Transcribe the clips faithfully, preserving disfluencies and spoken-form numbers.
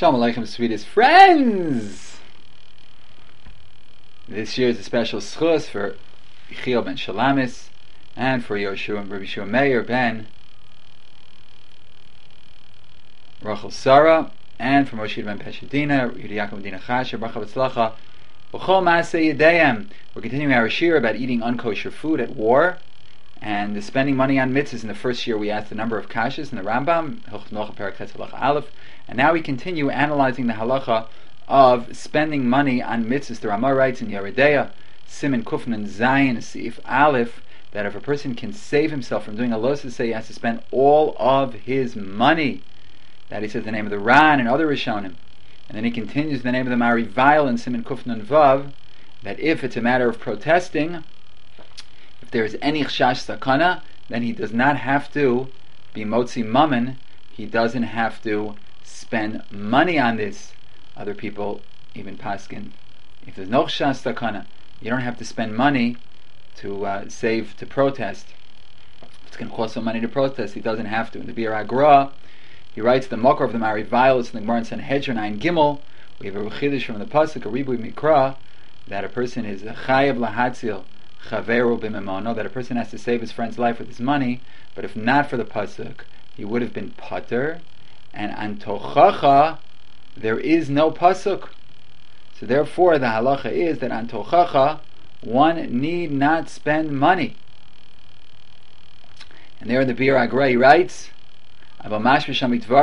Shalom Aleichem, sweetest friends! This year is a special schus for Yechiel ben Shalamis and for Yoshua and Rabbi Shua Meir ben Rachel Sarah and for Moshe ben Peshadina, Yudi Yaakov Medina Chasher, Bracha V'tzlacha, B'chol Maaseh Yedayim. We're continuing our shir about eating unkosher food at war and the spending money on mitzvahs. In the first year we asked the number of kashas in the Rambam, Hilchos Melucha Perek Ches Halacha Aleph, and now we continue analyzing the halacha of spending money on mitzvahs. The Ramah writes in Yeridea, Siman Kufnan Zayin Seif Aleph, that if a person can save himself from doing a los say he has to spend all of his money. That he says the name of the Ran and other Rishonim. And then he continues the name of the Marivail in Siman Kufnan Vav, that if it's a matter of protesting, if there is any chashash sakana, then he does not have to be motzi mammon. He doesn't have to spend money on this. Other people even paskin, if there's no chashash sakana, you don't have to spend money to uh, save to protest. It's going to cost some money to protest. He doesn't have to. In the Bir Agra, he writes the Makor of the Marivail, it's in the Gemara in Sanhedrin Ein Gimel. We have a Rechidish from the pasuk, a Ribui Mikra, that a person is chayav lahatzil chaveru b'memono, that a person has to save his friend's life with his money, but if not for the pasuk, he would have been pater, and antochacha, there is no pasuk. So therefore the halacha is that antochacha, one need not spend money. And there in the Bir Agra he writes, but it's mashma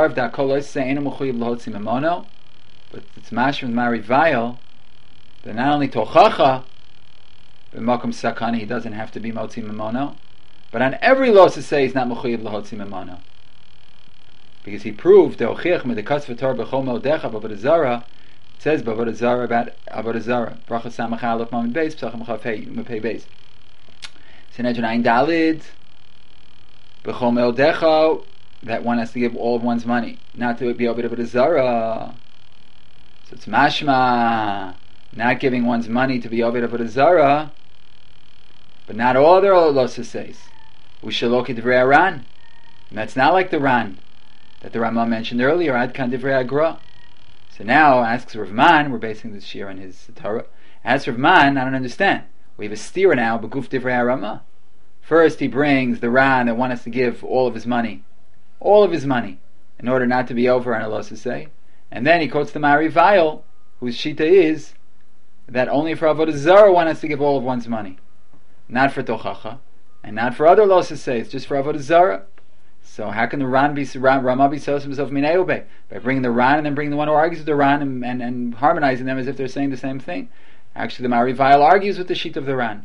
from Marivail that not only tochacha b'makom sakana he doesn't have to be motzi memono, but on every law to say he's not mechuyev lahotzi memono, because he proved the ochiach medikas v'tor b'chol meodecha b'avodah zara. It says b'avodah zara about avodah zara. Bracha samach aleph mamid beis psachim chav hey mepei beis. Sanhedrin ein dalid b'chol meodecha, that one has to give all of one's money, not to be over avodah zara. So it's mashma, not giving one's money to be over avodah zara, but not all their losa says. We shall look at divrei Ran, and that's not like the Ran that the Ramah mentioned earlier. Ad kan divrei Agra. So now asks Rav Man, we're basing this shir on his Torah. As Rav Man, I don't understand. We have a steer now, beguf divrei Ramah. First he brings the Ran that one has to give all of his money, all of his money, in order not to be over on a losa say. And then he quotes the Marivail, whose shita is that only for avodah zara one has to give all of one's money, not for tochacha, and not for other losa say. It's just for avodah zara. So how can the Ran be Ramah be so himself minayobeh by bringing the Ran and then bringing the one who argues with the Ran and, and, and harmonizing them as if they're saying the same thing? Actually, the Marivail argues with the shita of the Ran.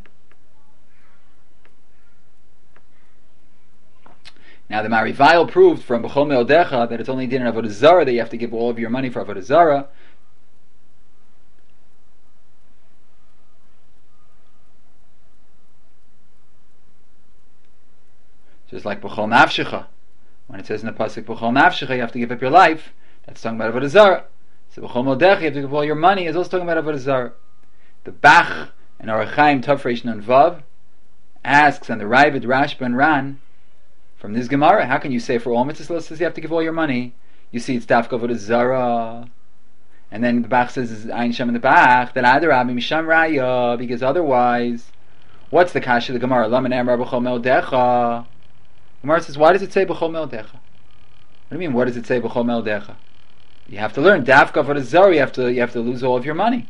Now the Marivail proved from B'chol Meodecha that it's only din in avodah zara that you have to give all of your money for avodah zara. Just like B'chol Nafshecha, when it says in the pasuk B'chol Nafshecha you have to give up your life, that's talking about avodah zara. So B'chol Meodecha you have to give all your money is also talking about avodah zara. The Bach and Orach Chaim Tov Reish Nun Vav asks on the Ravid Rashba and Ran, from this Gemara, how can you say for all mitzvahs you have to give all your money? You see, it's dafka avodah zara, and then the Bach says Ein Shem in the Bach that Adarabbi Misham Raya, because otherwise, what's the kasha of the Gemara? Laman Amar B'chol Meodecha. Gemara says, why does it say B'chol Meodecha? What do you mean? What does it say B'chol Meodecha? You have to learn dafka avodah zara. You have to you have to lose all of your money,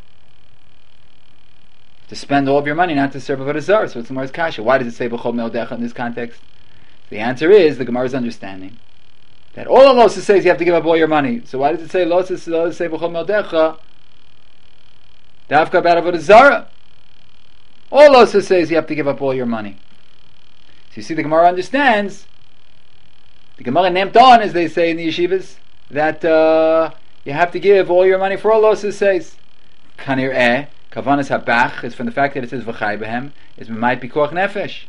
to spend all of your money, not to serve avodah zara. So it's the Gemara's kasha. Why does it say B'chol Meodecha in this context? The answer is the Gemara's understanding that all of Losa says you have to give up all your money. So why does it say Losa say B'chol Meodecha? Dafka about avodah zara. All Losa says you have to give up all your money. So you see, the Gemara understands. The Gemara named on, as they say in the yeshivas, that uh, you have to give all your money for all Losa says. Kanir eh kavanas habach is from the fact that it says v'chai behem is might be koach nefesh.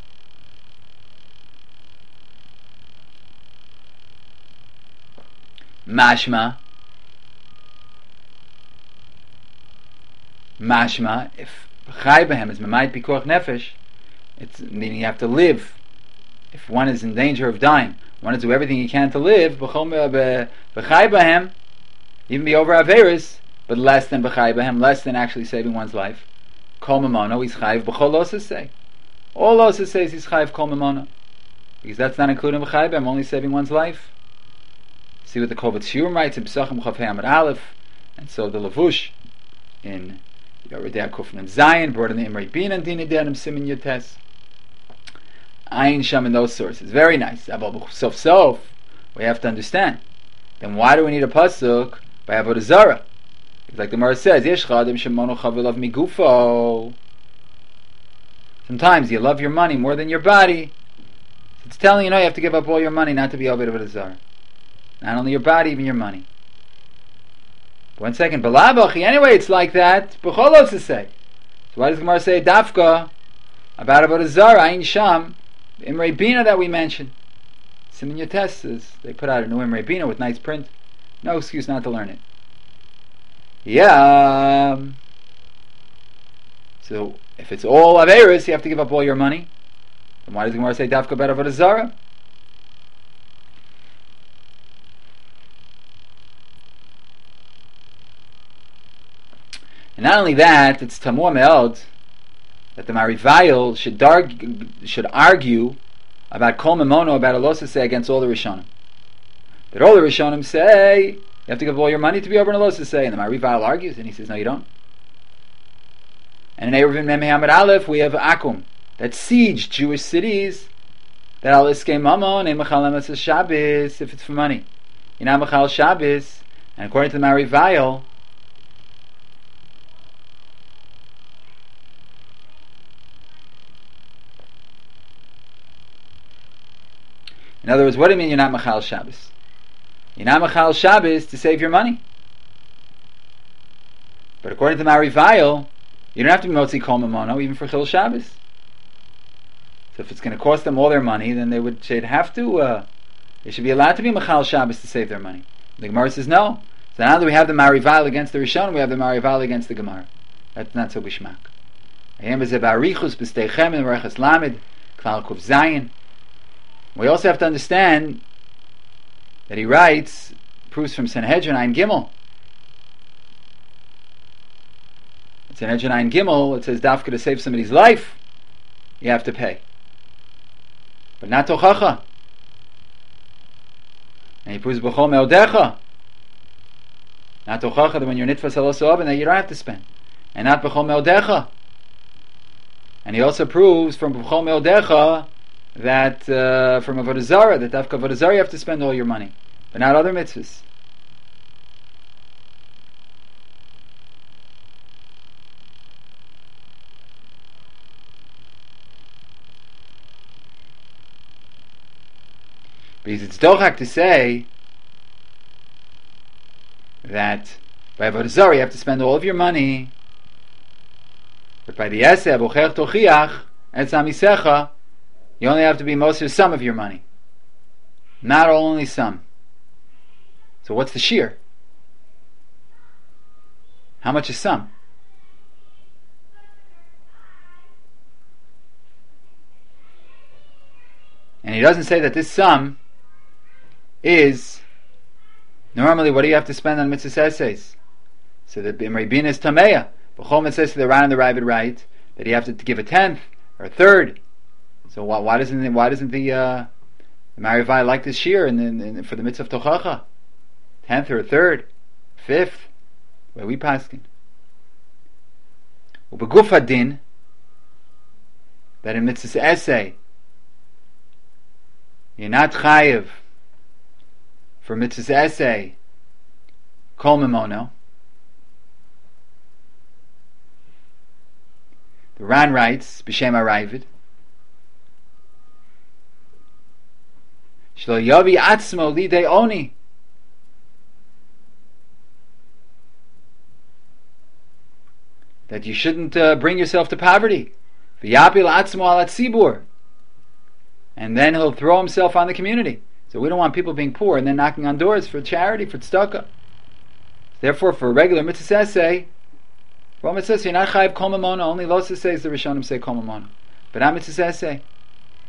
Mashma, mashma, if chai behem is memait pikuach nefesh, it's meaning you have to live. If one is in danger of dying, one has to do everything he can to live. B'chai behem, even be over Averis, but less than B'chai B'hem, less than actually saving one's life. Kol Mamono, he's Chayiv B'chol Losasei. All Losasei is he's Chayiv Kol Mamono. Because that's not including B'chai B'hem, only saving one's life. See what the Kovetz Shiurim writes in Pesachim Chav Hei Amud Aleph, and so the Lavush in Yoredei Kufn and Zion brought in the Imrei Bin and Dina Denim Simin Yotes. Ayin Sham in those sources. Very nice. Sof Sof, we have to understand. Then why do we need a pasuk by Avodah Zarah? It's like the Gemara says, Yesh Chadim Shemono Chavilav Migufo. Sometimes you love your money more than your body. It's telling you, no, you have to give up all your money not to be Avodah Zarah. Not only your body, even your money. One second, Balabachi, anyway, it's like that. B'cholos to say. So why does the Gemara say Dafka about Avodah Zarah, Ayin Sham, Imrei Bina that we mentioned? Simin Yotes is, they put out a new Imrei Bina with nice print. No excuse not to learn it. Yeah. Um, so if it's all Averis, you have to give up all your money. Then why does the Gemara say Dafka about Avodah Zarah? And not only that, it's Tamur Me'od that the Marivayil should, darg- should argue about Kol Mamono, about Alosa say against all the Rishonim. That all the Rishonim say, you have to give all your money to be over in Alosa say, and the Marivayil argues, and he says, no you don't. And in Eruvin Mem Hamad Aleph, we have Akum, that siege Jewish cities, that Al Iskei Mamon, and Mechalem as Shabbos, if it's for money. You know, Mechal Shabbos, and according to the Marivayil, in other words, what do you mean you're not Machal Shabbos? You're not Machal Shabbos to save your money. But according to Marivayil, you don't have to be Motzi Kol Mamono even for Chil Shabbos. So if it's going to cost them all their money, then they would they'd have to, uh, they should be allowed to be Machal Shabbos to save their money. The Gemara says no. So now that we have the Marivayil against the Rishon, we have the Marivayil against the Gemara. That's not so bishmak. Ayem is a Barichus B'steichem in Rechas Lamed, Klal Kuf Zayin. We also have to understand that he writes, proofs from Sanhedrin Ein Gimel. In Sanhedrin Ein Gimel, it says, Dafka to save somebody's life, you have to pay. But not Tochacha. And he proves B'chol Me'odecha. Not Tochacha, that when you're Nitfas Aloso Oven, that you don't have to spend. And not B'chol Me'odecha. And he also proves from B'chol Me'odecha that uh, from Avodah Zarah, that Dafka Avodah Zarah you have to spend all your money, but not other mitzvahs. Because it's dochak to say that by Avodah Zarah you have to spend all of your money, but by the Eseh, Bocher Tochiach, Etz Amisecha, you only have to be most of some of your money. Not only some. So what's the shear? How much is some? And he doesn't say that this sum is normally what do you have to spend on mitzvah essays? So that Imrei Bin is Tameya. B'chol it says to the Ran and the Ravid right that you have to, to give a tenth or a third. So why, why doesn't the, why doesn't the uh, the Marivai like this shear and then for the mitzvah of Tochacha? Tenth or a third, fifth, where we paskin. Ubeguf hadin that in mitzvah essay you're not chayiv for mitzvah essay kol memono. The Ran writes b'shem Aravid shlo yavi atzmo lidei oni, that you shouldn't uh, bring yourself to poverty. V'yapil atzmo al atzibur, and then he'll throw himself on the community. So we don't want people being poor and then knocking on doors for charity, for tzedakah. Therefore, for a regular mitzvah essay, well, it says you're not chayiv kol mamona. Only losa says the Rishonim say kol mamona, but not mitzvah essay.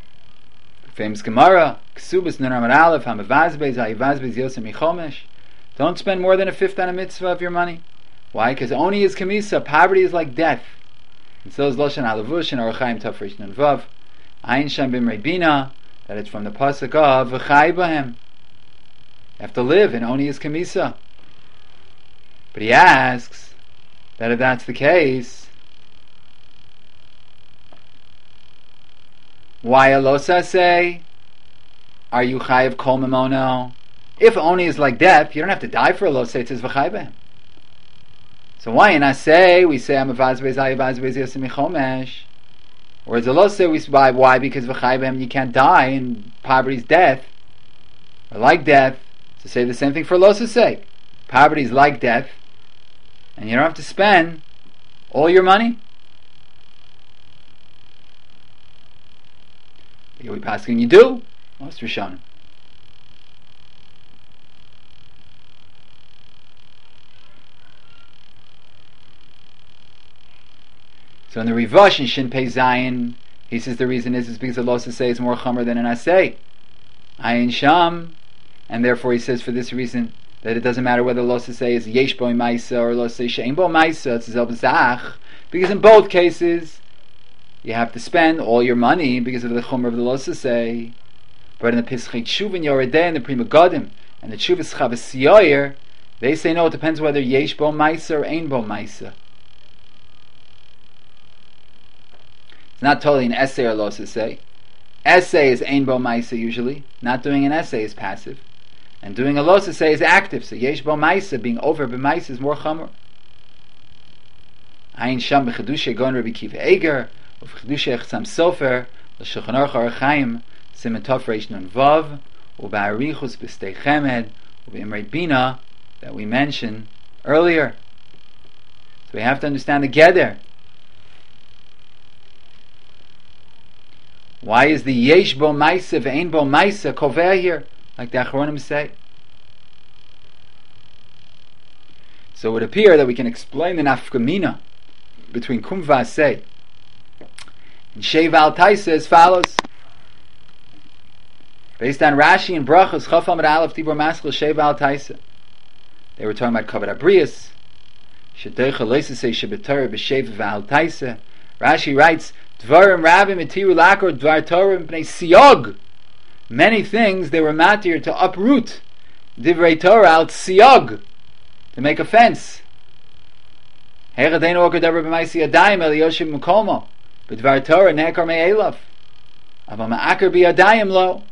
Famous Gemara, Ksubas Nun Amar Aleph Hamavazbeis Hayivazbeis Yosem Michomesh. Don't spend more than a fifth on a mitzvah of your money. Why? Because Oni is kamisa. Poverty is like death. And so is Loshan Halavush and Orach Chaim Tafresh Nun Vav. Ayin Sham Bimrei Bina. That it's from the pasuk of V'chai Bahem. You have to live in Oni is kamisa. But he asks that if that's the case, why Alosa say, are you chayiv kol memono? If Oni is like death, you don't have to die for Alosa. It says V'chai Bahem. So why in I say we say I'm a vazbez I vazbez yosim chomesh, or as Allah say we why why because v'chaybem you can't die and poverty's death, or like death. To say the same thing for Allah's sake, poverty's like death, and you don't have to spend all your money. You're asking you do. Most Rishonim. So in the Rivash in Shin Pei Zayin, he says the reason is, is because Allah says is more chomer than an asay. Ayin Sham, and therefore he says for this reason that it doesn't matter whether Allah says is yesh bo ma'isa or Allah says she'ein bo ma'isa, it's zel b'zach, because in both cases you have to spend all your money because of the chomer of the Allah say. But in the Pischei Tshuva and Yoredeh and the Pri Megadim and the Tshuvas Chavas Yoyer, they say no, it depends whether yesh bo ma'isa or ein bo ma'isa. Not totally an essay or loss essay. Essay is ein bo ma'isa usually. Not doing an essay is passive. And doing a loss essay is active. So yesh bo ma'isa, being over b'ma'isa, is more chamor. Ayin sham b'chedusha gon Rabbi Kiva Eger, u'v'chedusha echsam sofer, l'shulchan aruch Orach Chaim, siman tov reish nun vav, u'ba'arichus b'stei chemed, u'b'imrei bina, that we mentioned earlier. So we have to understand the geder. Why is the yesh bo ma'isa ve'ein bo ma'isa koveh here, like the Achronim say? So it would appear that we can explain the nafkamina between kum v'aseh and sheva al taisa as follows. Based on Rashi and Brachos, Chaf Amud Aleph Tibur Maskil sheva al taisa. They were talking about kavod abrius. Shetoicha loisasei shebetorah b'sheva v'al taisa. Rashi writes, Dvarim Rabim Etiru Lakor Dvar Torah Bnei Siyog. Many things they were matir to uproot Divrei Torah al Siyog, to make a fence. Heradeinu Oker Davar B'Maisi Adayim El Yoshim Mukomo B'Dvar Torah Nekar Me'elav Aval Ma'akar B'Yadayim Lo.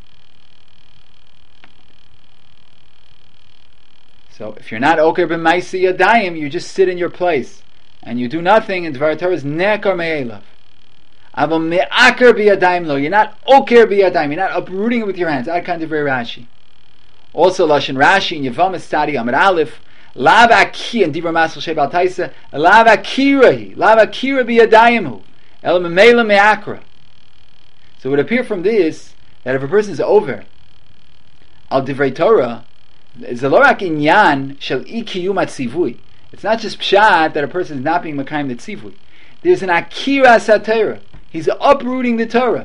So if you're not Oker B'Maisi Yadayim, you just sit in your place and you do nothing, and Dvar Torah is Nekar Me'elav. You're not oker biyadayim. You're not uprooting it with your hands. Ad kan divrei Rashi. Also, Lashon Rashi in Yevamis Tadi Amud Aleph, lav aki and Dibur Maskil sheva al taisa, lav akirahi, lav akira biyadayimu, el memela me'akra. So it would appear from this that if a person is over al divrei Torah, it's lo rak inyan shel ikiyum atzivui. It's not just pshat that a person is not being makayim the tzivui. There's an akira satira. He's uprooting the Torah.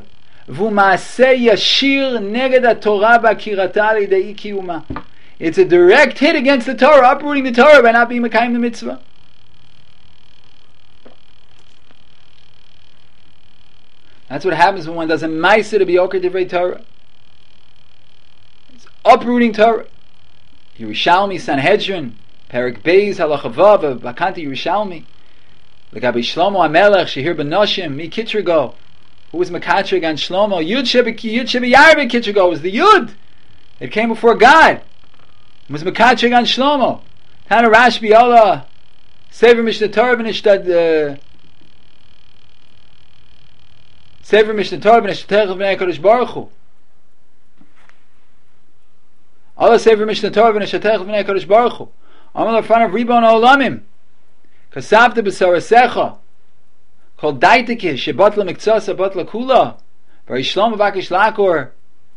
It's a direct hit against the Torah, uprooting the Torah by not being Mekayim the mitzvah. That's what happens when one does a Maisa to be Oker Divrei Torah. It's uprooting Torah. Yerushalmi Sanhedrin, Perek Beis Halacha Vav, Bakanti Yerushalmi. The Gabi Shlomo HaMelech, Shehir Ben Noshim, Mi Kitrigo, who was Makatrig on Shlomo, Yud Shebe Yarbe Kitrigo, was the Yud. It came before God. It was Makatrig on Shlomo. Tana Rashbi Allah, Sefer Mishnah Torah Ben Ishtad, Sefer Mishnah Torah Ben Ishtad B'nei HaKadosh Baruch Hu. Allah Sefer Mishnah Torah Ben Ishtad B'nei HaKadosh Baruch Hu. Amal in front of Ribon HaOlamim. Kasavta b'sarasecha kol daitike shebatla miktsasa batla kula v'yishlam v'akish lakor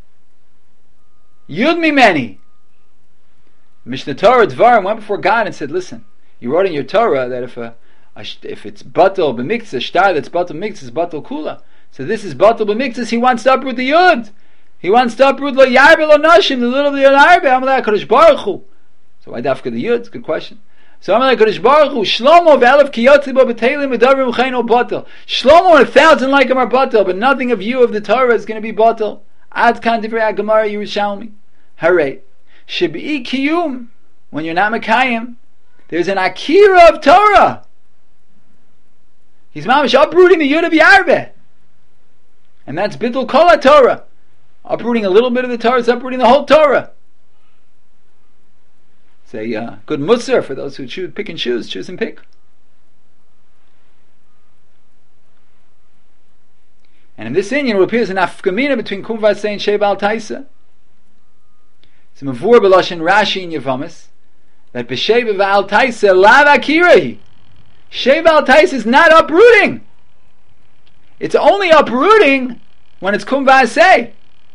yud mimeni. Mishnah Torah Dvarim went before God and said, listen, you wrote in your Torah that if a, a if it's batal b'miktzah shtar that's batal b'miktzah is batal kula. So this is batal b'miktzah. He wants to uproot the yud. He wants to uproot lo yarbe lo nashim, the little of the yarbe. Amalei HaKadosh Baruch Hu. So So why dafka the Yud? Good question. So I'm like Kodesh Baruch Hu, Shlomo ve'elef kiyotzi bo b'teilim v'davrim u'chein batel. Shlomo and a thousand like him are batel, but nothing of you of the Torah is going to be batel. Ad kan divrei HaGemara Yerushalmi. Hooray. Shebi kiyum, when you're not Mekayim, there's an akira of Torah. He's mamish uprooting the Yud of Yarveh. And that's Bidul Kol HaTorah. Uprooting a little bit of the Torah is uprooting the whole Torah. It's a uh, good musar for those who choose, pick and choose, choose and pick. And in this inyan, it appears an afkamina between Kum Vasei and Sheva Al Taisa. It's a mavur b'loshen Rashi in Yavamis that b'Sheva Al Taisa lav akirahi. Sheva Al Taisa is not uprooting. It's only uprooting when it's Kum Vasei.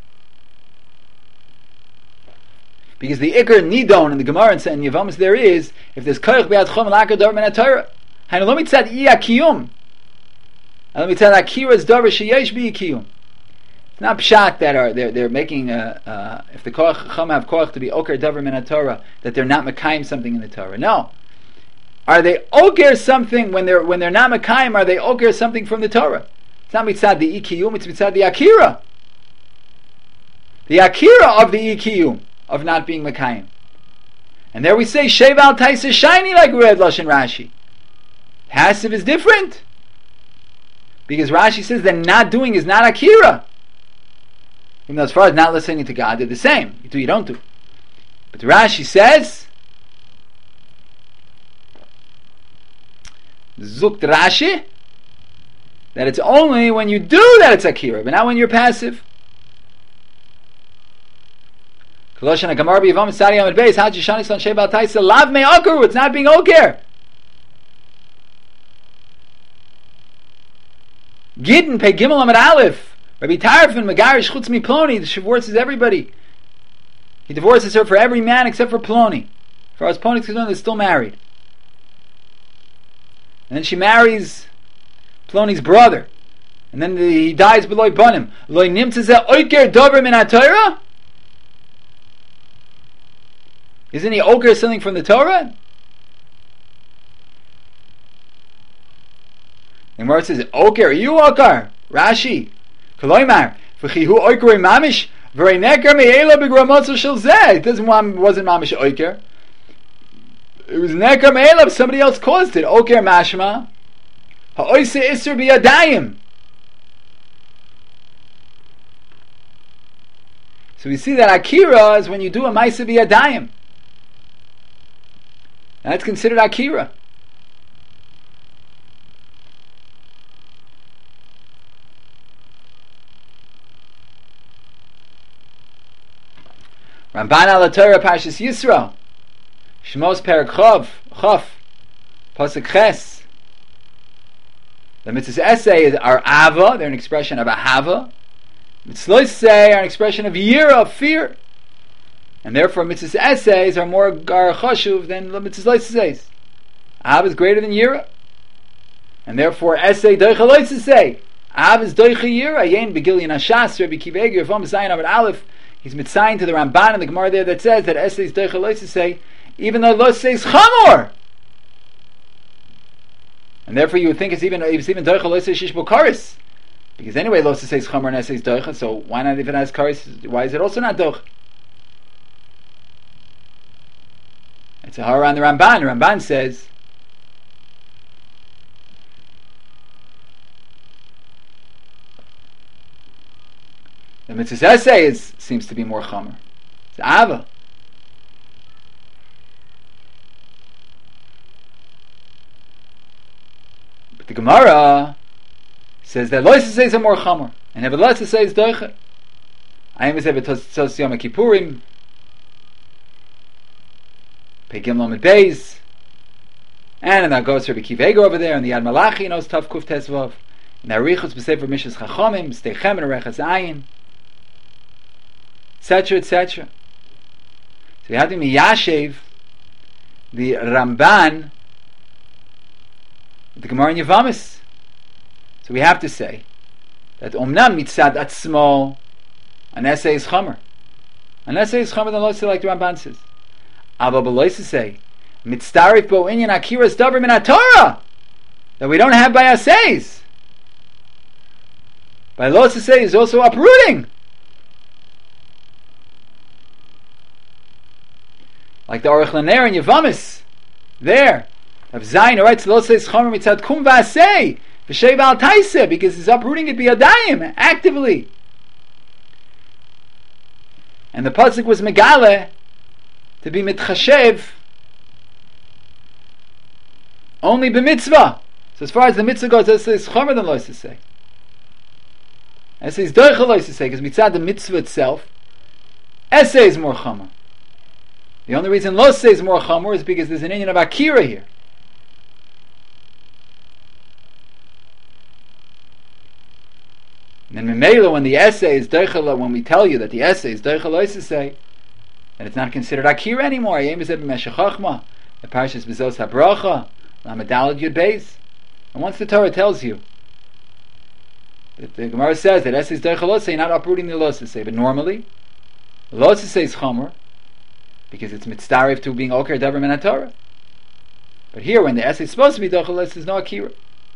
Because the Iker Nidon in the Gemara and Yavamis there is, if there's Koyach Be'ad Chom L'Akar Dor Men HaTorah, Hainu Lo Mitzad Iya Kiyum, Lo Mitzad Akira's Dor Sheyesh Bi Kiyum. It's not pshat that are they're they're making uh, uh, if the Koyach Chom have Koyach to be Oker Dor Men HaTorah, that they're not Mekayim something in the Torah. No, are they Oker something when they're when they're not Mekayim? Are they Oker something from the Torah? It's not Mitzad the Ikiyum, it's Mitzad the Akira, the Akira of the Ikiyum, of not being Mekayim. And there we say Sheva Al Taisa is shiny like Red Lashon Rashi. Passive is different, because Rashi says that not doing is not Akira. Even though as far as not listening to God, they're the same. You do, you don't do. But Rashi says, Zukt Rashi, that it's only when you do that it's Akira, but not when you're passive. It's not being Oker. Gittin pei Gimel Amid Aleph. Rabbi Tarfon Megarish Chutz Mi Ploni. The divorces everybody. He divorces her for every man except for Ploni. For as Ploni is concerned, they're still married. And then she marries Ploni's brother, and then the, he dies below Banim. Lo nimtzeh Oker Dover Min HaTorah. Isn't he Oker something from the Torah? And where it says, Oker, are you Oker? Rashi. Koloimar. V'chihu Oker mamish. V'rei neker me'ela b'gramotzo shel zeh. It doesn't, wasn't mamish Oker. It was neker me'ela, somebody else caused it. Oker mashma. Ha'oise isur b'yadayim. So we see that Akira is when you do a Maisa b'yadayim. That's considered Akira. Ramban al Torah Parshas Yisro, Shmos Perek Chov, Chof, Pasuk Ches. The mitzvahs essay is our Ava, they're an expression of Ahava. Mitzvahs say are an expression of Yira, of fear. And therefore mitzvahs essays are more gar chashuv than mitzvahs says. Av is greater than Yira. And therefore essay doicha say. Av is doicha Yira. Yen begilyan hashas, Rabbi Kivegi, Ravam Zayin Amid Aleph. He's mitzayin to the Ramban and the Gemara there that says that essay is doicha say, even though lo says chamor. And therefore you would think it's even it's even doicha say shish bokaris. Because anyway lo says chamor and essay is doicha, so why not if it has karis, why is it also not doicha? It's a hara on the Ramban. The Ramban says the mitzvahs essay is, seems to be more chomer. It's Ava. But the Gemara says that lois says are more chomer, and nevertheless it says doicha. I am saying betos yom kippurim. Pegim Lamed Beis, and that goes for Rabbi Kivego over there, and the Yad Malachi knows Tav Kuf Tesvav, and the Arichos B'Sefer Mishas Chachomim, Steichem and Arechas Ayin, et cetera, et cetera. So we have to miyashev the Ramban, the Gemara in Yavamis. So we have to say that Omnam Mitzad Atzmo, an essay is Chomer. An essay is Chomer than Lo like the Ramban says. Abba B'loisesei, mitzdarif bo inyan akiras davar min haTorah, that we don't have by assays. By loisesei is also uprooting. Like the Aruch Laner in Yavamis, there, of Zayin writes loisesei chomer mitzad kum v'asei v'shei v'al taiseh, because he's uprooting it biyadayim, actively. And the pasuk was megale to be mitchashev only b'mitzvah. So as far as the mitzvah goes, this is chomer than loisesei. Essay is doichel loisesei, because mitzad the mitzvah itself, essay is more chomer. The only reason loisesei is more chomer is because there's an inyan of akira here. And then memela, when the essay is doichel, when we tell you that the essay is doichel loisesei, and it's not considered akira anymore. Yem is b'meshech chachma, the parashas bezos habracha, lamed yud beis. And once the Torah tells you, the, the Gemara says that essay is doichel loisesei, you're not uprooting the loisesei, but normally, loisesei is chomer, because it's mitzdarif to being oker davar min haTorah. But here, when the essay is supposed to be doichel loisesei, there's no akira.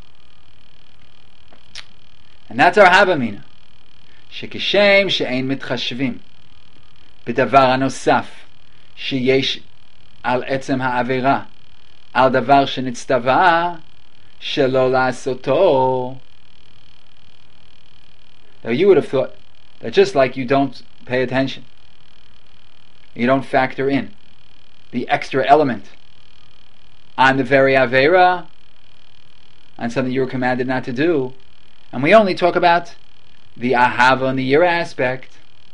And that's our Havamina. Shekishem she'ein mitchashvim b'davar hanosaf sheyesh al etzem ha'avera al davar shenitztava shelo la'asoto. Now you would have thought that just like you don't pay attention, you don't factor in the extra element on the very avera, on something you were commanded not to do, and we only talk about the ahava and the yira aspect.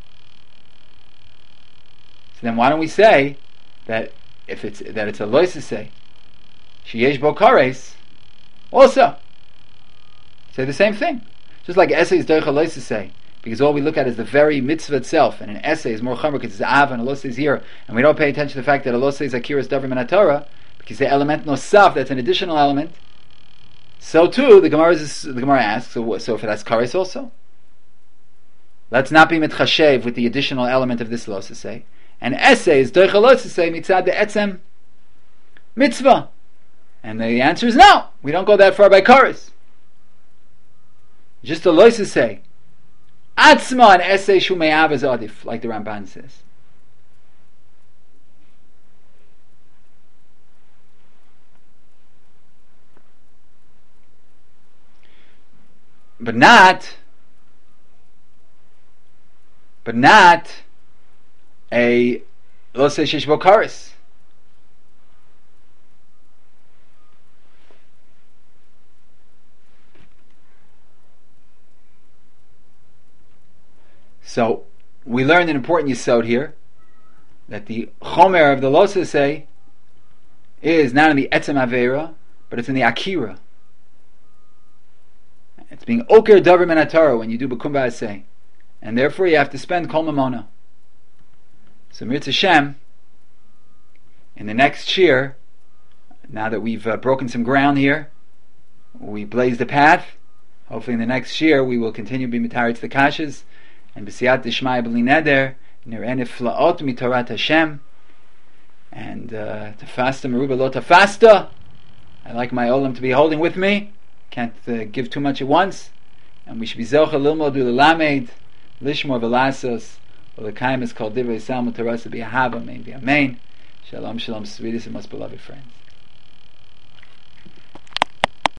So then why don't we say that if it's that it's a loisesei sheyesh bo kares, also say the same thing. Just like essay is doichel loisesei, because all we look at is the very mitzvah itself, and an essay is more chomer because it's ahava and a loisesei is here, and we don't pay attention to the fact that a loisesei is akiras davar min haTorah, because the element nosaf, that's an additional element. So too, the Gemara is, the Gemara asks, so, so if that's kares also, let's not be mitchashev with the additional element of this loisesei. And essay is doichel loisesei mitzad the etzem mitzvah. And the answer is no, we don't go that far by kares. Just a loisesei atzma and essay shumei av is adif, like the Ramban says. But not, but not a loisesei sheyesh bo kares. So we learned an important yesod here, that the chomer of the loisesei is not in the etzem avera, but it's in the akira. It's being oker davar min haTorah when you do b'kum ba'aseh, and therefore you have to spend kol mamona. So Mirz Hashem, in the next year, now that we've uh, broken some ground here, we blazed the path. Hopefully in the next year we will continue to be mitaritz the kashas, and b'siyat d'shmaya b'li neder nireh niflaot mitorat Hashem, and uh, tafasta meruba lo tafasta. I like my olam to be holding with me. Can't uh, give too much at once, and we should be zocha lilmod u'lelamed lishmor v'lasos u'lekayim is called divrei salmut tarasa b'ahava amen v'amen. Shalom shalom, sweetest and most beloved friends.